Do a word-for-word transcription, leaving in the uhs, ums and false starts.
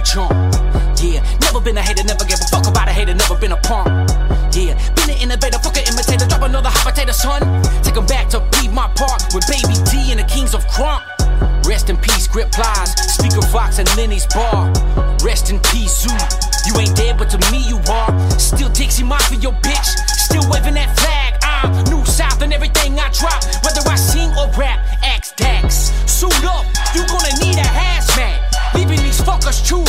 chump. Yeah, never been a hater, never gave a fuck about a hater, never been a punk. Yeah, been an innovator, fuck an imitator, drop another hot potato, son. Take him back to Piedmont Park with Baby D and the Kings of Crump. Rest in peace, Grip Plies, Speaker Fox and Lenny's Bar. Rest in peace, Zoo. You ain't dead, but to me you are. Still Dixie Mafia, your bitch. Still waving that flag. I'm New South and everything I drop. Whether I sing or rap, X-Dax. Suit up, you gonna need a hazmat. Leaving these fuckers true